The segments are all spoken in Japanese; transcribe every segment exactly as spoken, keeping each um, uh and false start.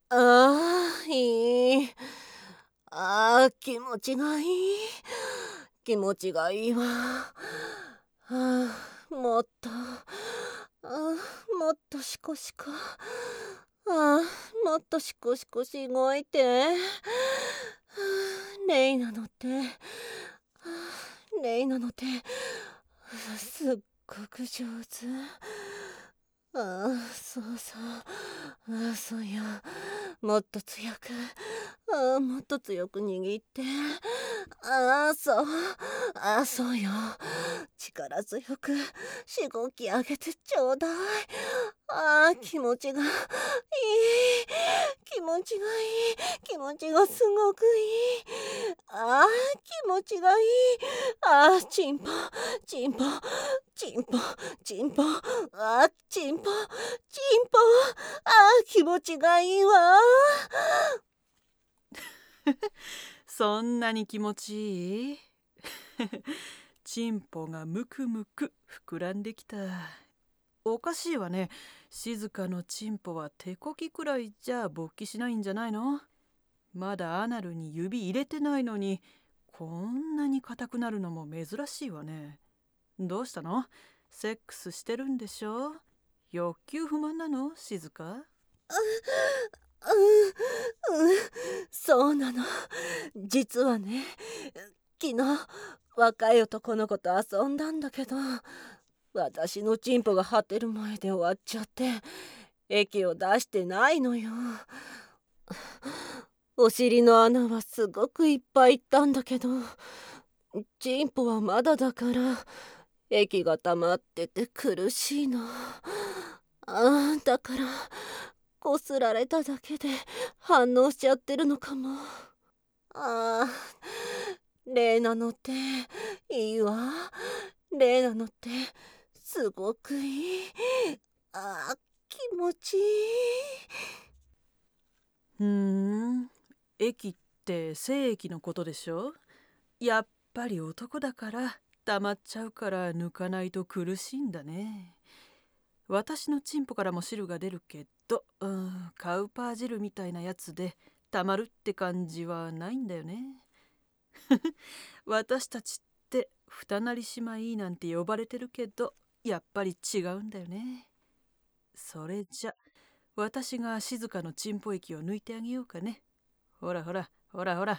ああ、いい。ああ、気持ちがいい。気持ちがいいわ。はあ、もっと、ああ、もっとシコシコ。ああ、もっとシコシコしごいて。はあ、レイナの手。はあ、レイナの手。すっごく上手。ああ、そうそう。ああ、そうよ。もっと強く。ああ、もっと強く握って。ああ、そう。ああ、そうよ。力強くしごき上げてちょうだい。ああ、気持ちがいい。気持ちがいい。気持ちがすごくいい。ああ、気持ちがいい。ああ、チンポ、チンポ、チンポ、チンポ。ああ、チンポ、チンポ。ああ、気持ちがいいわ。 そんなに気持ちいい？チンポがむくむく膨らんできた。おかしいわね。静かのチンポは手こきくらいじゃ勃起しないんじゃないの？まだアナルに指入れてないのにこんなに硬くなるのも珍しいわね。どうしたの？セックスしてるんでしょ？欲求不満なの？静か。 うん、うん、そうなの。実はね、昨日若い男の子と遊んだんだけど、私のチンポが果てる前で終わっちゃって液を出してないのよ。お尻の穴はすごくいっぱいいったんだけど、チンポはまだだから液が溜まってて苦しいの。あーだからこすられただけで反応しちゃってるのかも。あーレイナの手いいわ。レイナの手すごくいい。あー気持ちいい。 うーん、液って精液のことでしょ？やっぱり男だから溜まっちゃうから抜かないと苦しいんだね。私のチンポからも汁が出るけど、うん、カウパー汁みたいなやつで溜まるって感じはないんだよね。私たちって二なり姉妹なんて呼ばれてるけど、やっぱり違うんだよね。それじゃ私が静かのチンポ液を抜いてあげようかね。ほらほらほらほら。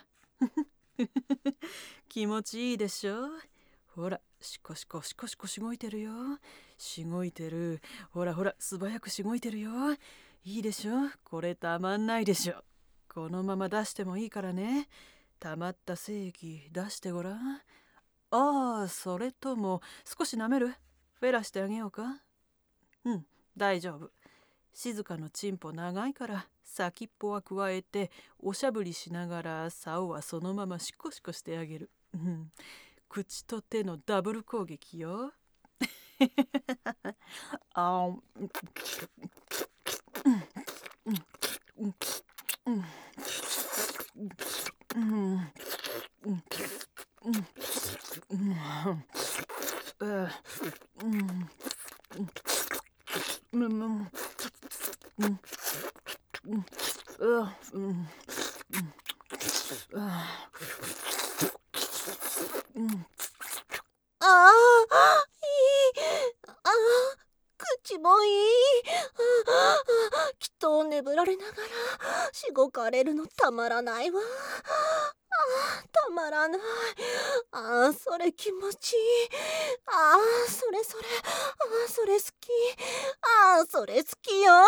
気持ちいいでしょ？ほら、シコシコシコシコしごいてるよ。しごいてる。ほらほら、素早くしごいてるよ。いいでしょ？これたまんないでしょ。このまま出してもいいからね。たまった精液出してごらん。ああ、それとも少し舐める？フェラしてあげようか？うん、大丈夫。静かのチンポ長いから先っぽは加えておしゃぶりしながら竿はそのままシコシコしてあげる。うん、口と手のダブル攻撃よ。あんああ、いい。ああ、口もいい。ああ、きっと眠られながらしごかれるのたまらないわ。ああ、たまらない。ああ、それ気持ちいい。ああ、それそれ。ああ、それ好き。ああ、それ好きよ。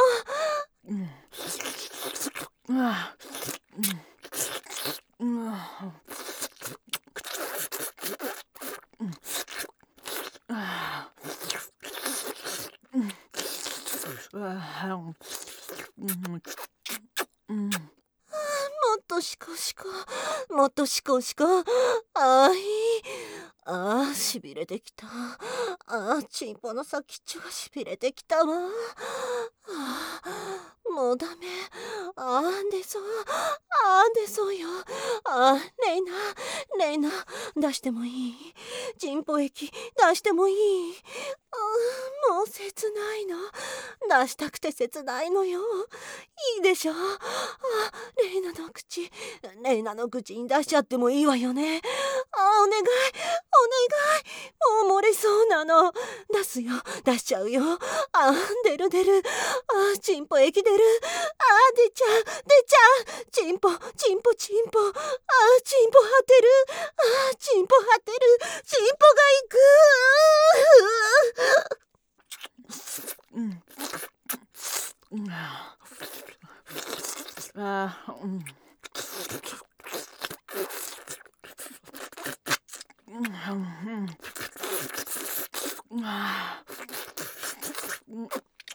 もっとシコシコ。もっとシコシコ。ああ、いい。ああ、しびれてきた。ああ、チンポの先っちょがしびれてきたわ。ああ、もうダメ。ああ、出そう。ああ、出そうよ。ああ、レイナ、レイナ、出してもいい？チンポ液出してもいい？ あもう切ないの。出したくて切ないのよ。いいでしょ。あレイナの口レイナの口に出しちゃってもいいわよね。あお願いお願い、もう漏れそうなの。出すよ、出しちゃうよ。あ出る出る。あチンポ液出る。あ出ちゃう出ちゃう。チンポチンポチンポ。あチンポ果てる。あチンポ果てる。チンポがいく。 うん。うん。あー、うん。うん。うん。あー、うん。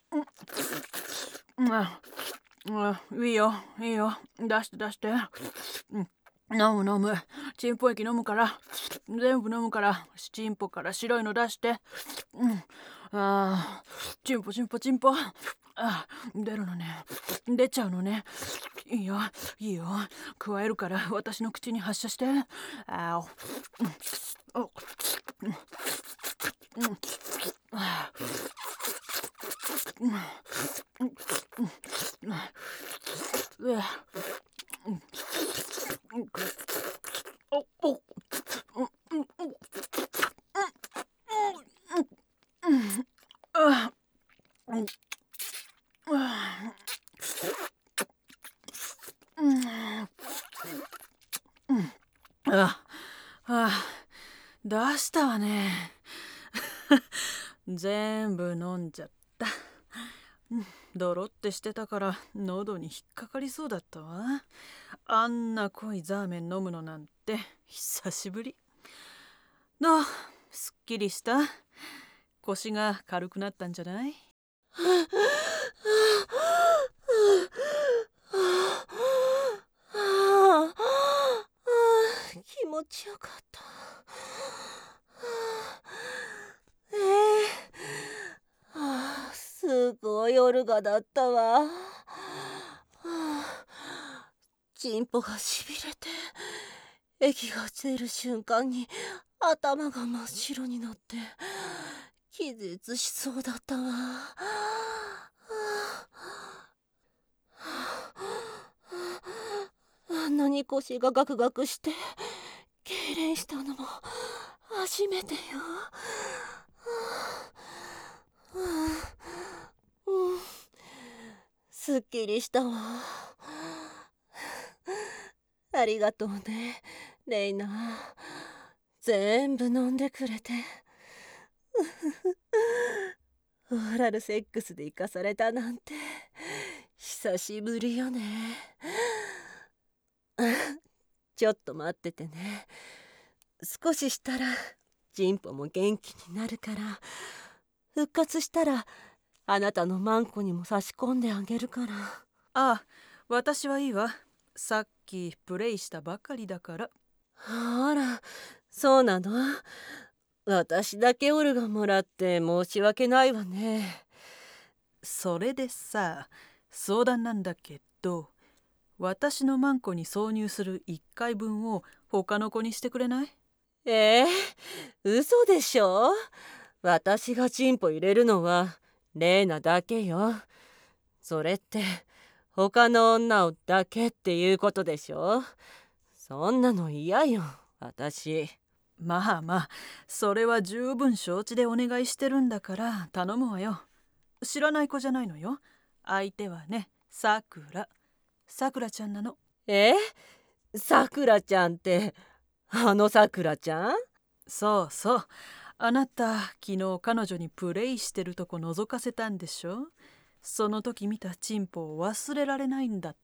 うん。あ、いいよいいよ、出して出して。うん、飲む飲む、チンポ液飲むから、全部飲むから、チンポから白いの出して。うん、あー、チンポチンポチンポ。あ、出るのね、出ちゃうのね。いいよいいよ、加えるから私の口に発射して。あお、うん、お、うん、うん、あー、うん、うん、うん、うん、おお、うん、うん、うん、うん、あ、うん、うん、うん、あ、あ、出したわね。全部飲んじゃった。うん、ドロってしてたから喉に引っかかりそうだったわ。あんな濃いザーメン飲むのなんて久しぶり。どう、すっきりした？腰が軽くなったんじゃない？ 気持ちよかった。ええはあ、すごいオルガだったわ。はあ、チンポがしびれて液が出る瞬間に頭が真っ白になって気絶しそうだったわ。はあ、あんなに腰がガクガクして痙攣したのも初めてよ。うん、すっきりしたわ。ありがとうね、レイナ。全部飲んでくれて。オーラルセックスで生かされたなんて久しぶりよね。ちょっと待っててね。少ししたらジンポも元気になるから、復活したらあなたのマンコにも差し込んであげるから。 ああ、私はいいわ。さっきプレイしたばかりだから。 あら、そうなの？私だけオルガもらって申し訳ないわね。 それでさ、相談なんだけど、私のマンコに挿入するいっかいぶんを他の子にしてくれない？ えー、嘘でしょ？私がチンポ入れるのはレーナだけよ。それって他の女をだけっていうことでしょ？そんなの嫌よ、私。 まあまあ、それは十分承知でお願いしてるんだから頼むわよ。知らない子じゃないのよ。相手はね、さくら。さくらちゃんなの。 え？さくらちゃんってあのさくらちゃん？ そうそう。あなた、昨日彼女にプレイしてるとこ覗かせたんでしょ？その時見たチンポを忘れられないんだって。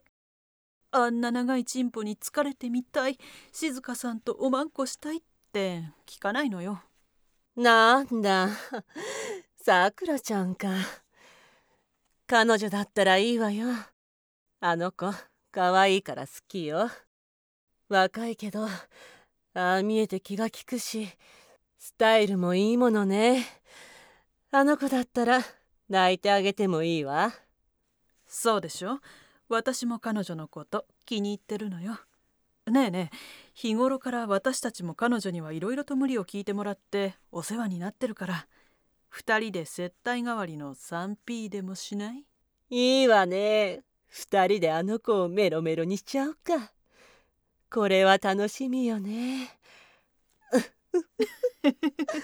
あんな長いチンポに疲れてみたい、静香さんとおまんこしたいって聞かないのよ。 なんだ、さくらちゃんか。彼女だったらいいわよ。あの子可愛いから好きよ。若いけどああ見えて気が利くし、スタイルもいいものね。あの子だったら泣いてあげてもいいわ。 そうでしょ？私も彼女のこと気に入ってるのよ。ねえねえ、日頃から私たちも彼女にはいろいろと無理を聞いてもらってお世話になってるから、 二人で接待代わりの スリーピー でもしない？ いいわね。二人であの子をメロメロにしちゃおうか。これは楽しみよね。